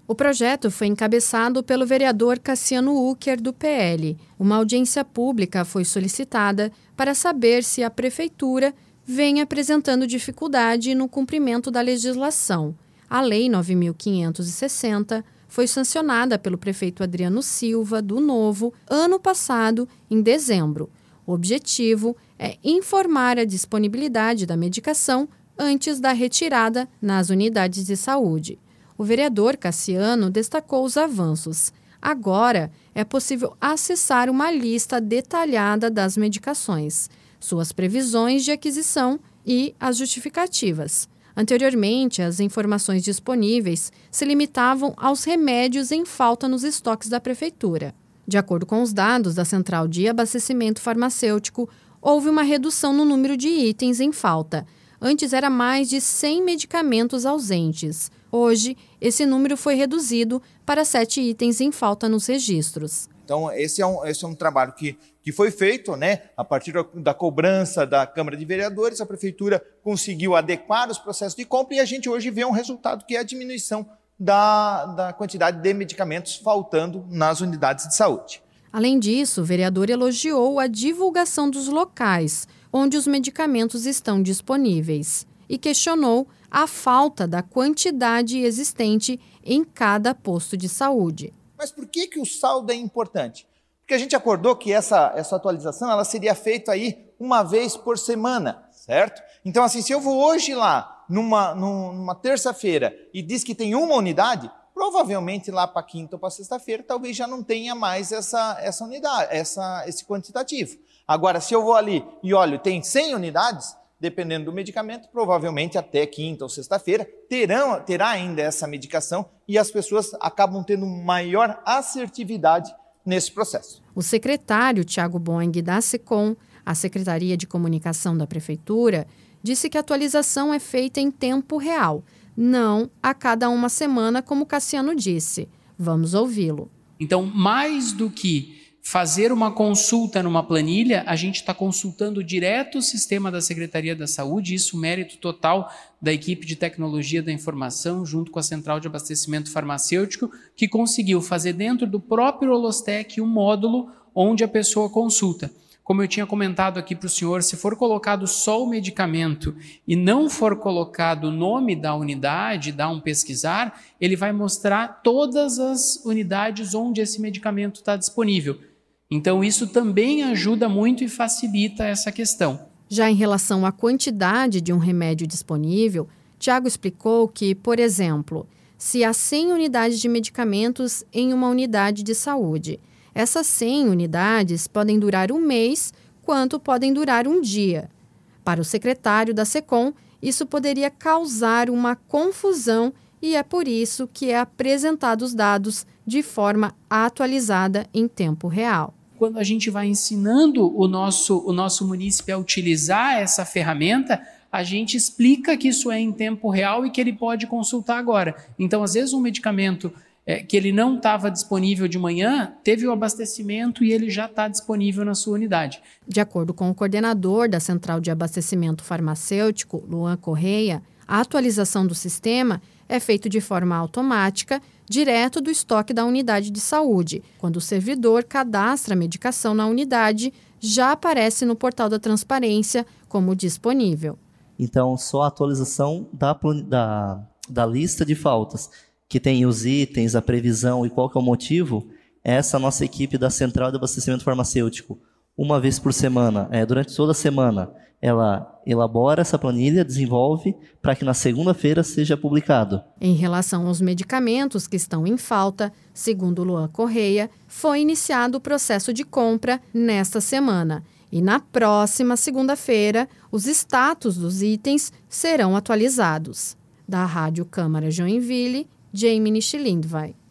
O projeto foi encabeçado pelo vereador Cassiano Ucker, do PL. Uma audiência pública foi solicitada para saber se a Prefeitura vem apresentando dificuldade no cumprimento da legislação. A Lei 9.560 foi sancionada pelo prefeito Adriano Silva, do Novo, ano passado, em dezembro. O objetivo é informar a disponibilidade da medicação antes da retirada nas unidades de saúde. O vereador Cassiano destacou os avanços. Agora é possível acessar uma lista detalhada das medicações, suas previsões de aquisição e as justificativas. Anteriormente, as informações disponíveis se limitavam aos remédios em falta nos estoques da Prefeitura. De acordo com os dados da Central de Abastecimento Farmacêutico, houve uma redução no número de itens em falta. Antes era mais de 100 medicamentos ausentes. Hoje, esse número foi reduzido para 7 itens em falta nos registros. Então, esse é um trabalho que foi feito, né, a partir da cobrança da Câmara de Vereadores. A Prefeitura conseguiu adequar os processos de compra e a gente hoje vê um resultado que é a diminuição da quantidade de medicamentos faltando nas unidades de saúde. Além disso, o vereador elogiou a divulgação dos locais onde os medicamentos estão disponíveis e questionou a falta da quantidade existente em cada posto de saúde. Mas por que o saldo é importante? Porque a gente acordou que essa atualização ela seria feita aí uma vez por semana, certo? Então, assim, se eu vou hoje lá numa terça-feira e diz que tem uma unidade, provavelmente lá para quinta ou para sexta-feira talvez já não tenha mais essa unidade, esse quantitativo. Agora, se eu vou ali e olho, tem 100 unidades, dependendo do medicamento, provavelmente até quinta ou sexta-feira terá ainda essa medicação e as pessoas acabam tendo maior assertividade nesse processo. O secretário Tiago Boing, da SECOM, a Secretaria de Comunicação da Prefeitura, disse que a atualização é feita em tempo real, não a cada uma semana, como Cassiano disse. Vamos ouvi-lo. Então, mais do que fazer uma consulta numa planilha, a gente está consultando direto o sistema da Secretaria da Saúde, isso mérito total da equipe de tecnologia da informação, junto com a Central de Abastecimento Farmacêutico, que conseguiu fazer dentro do próprio Holostec um módulo onde a pessoa consulta. Como eu tinha comentado aqui para o senhor, se for colocado só o medicamento e não for colocado o nome da unidade, dá um pesquisar, ele vai mostrar todas as unidades onde esse medicamento está disponível. Então, isso também ajuda muito e facilita essa questão. Já em relação à quantidade de um remédio disponível, Tiago explicou que, por exemplo, se há 100 unidades de medicamentos em uma unidade de saúde, essas 100 unidades podem durar um mês, quanto podem durar um dia. Para o secretário da SECOM, isso poderia causar uma confusão e é por isso que é apresentado os dados de forma atualizada em tempo real. Quando a gente vai ensinando o nosso munícipe a utilizar essa ferramenta, a gente explica que isso é em tempo real e que ele pode consultar agora. Então, às vezes, um medicamento que ele não estava disponível de manhã, teve o abastecimento e ele já está disponível na sua unidade. De acordo com o coordenador da Central de Abastecimento Farmacêutico, Luan Correia, a atualização do sistema é feita de forma automática, direto do estoque da unidade de saúde. Quando o servidor cadastra a medicação na unidade, já aparece no portal da transparência como disponível. Então, só a atualização da lista de faltas, que tem os itens, a previsão e qual que é o motivo, essa nossa equipe da Central de Abastecimento Farmacêutico, uma vez por semana, durante toda a semana, ela elabora essa planilha, desenvolve, para que na segunda-feira seja publicado. Em relação aos medicamentos que estão em falta, segundo Luan Correia, foi iniciado o processo de compra nesta semana. E na próxima segunda-feira, os status dos itens serão atualizados. Da Rádio Câmara Joinville, Jamie Schilindvai.